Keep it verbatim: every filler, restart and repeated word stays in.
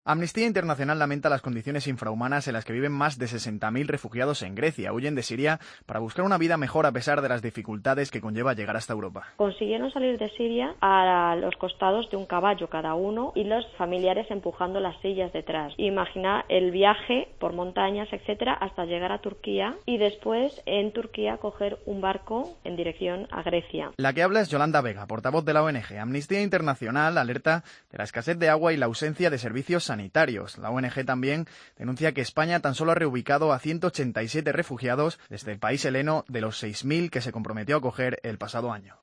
Amnistía Internacional lamenta las condiciones infrahumanas en las que viven más de sesenta mil refugiados en Grecia. Huyen de Siria para buscar una vida mejor a pesar de las dificultades que conlleva llegar hasta Europa. Consiguieron salir de Siria a los costados de un caballo cada uno y los familiares empujando las sillas detrás. Imagina el viaje por montañas, etcétera, hasta llegar a Turquía y después en Turquía coger un barco en dirección a Grecia. La que habla es Yolanda Vega, portavoz de la O N G. Amnistía Internacional alerta de la escasez de agua y la ausencia de servicios sanitarios. La O N G también denuncia que España tan solo ha reubicado a ciento ochenta y siete refugiados desde el país heleno de los seis mil que se comprometió a acoger el pasado año.